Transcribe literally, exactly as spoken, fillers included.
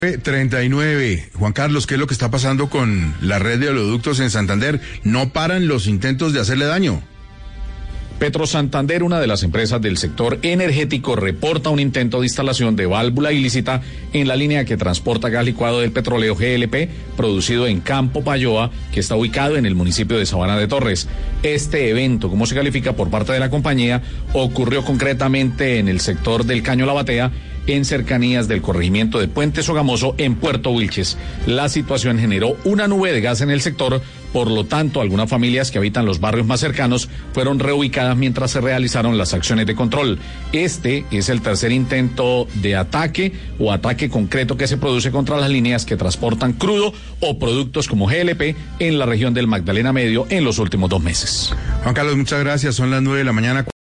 treinta y nueve. Juan Carlos, ¿qué es lo que está pasando con la red de oleoductos en Santander? No paran los intentos de hacerle daño. Petro Santander, una de las empresas del sector energético, reporta un intento de instalación de válvula ilícita en la línea que transporta gas licuado del petróleo G L P, producido en Campo Payoa, que está ubicado en el municipio de Sabana de Torres. Este evento, como se califica por parte de la compañía, ocurrió concretamente en el sector del Caño La Batea, en cercanías del corregimiento de Puente Sogamoso, en Puerto Wilches. La situación generó una nube de gas en el sector, por lo tanto, algunas familias que habitan los barrios más cercanos fueron reubicadas mientras se realizaron las acciones de control. Este es el tercer intento de ataque o ataque concreto que se produce contra las líneas que transportan crudo o productos como G L P en la región del Magdalena Medio en los últimos dos meses. Juan Carlos, muchas gracias. Son las nueve de la mañana.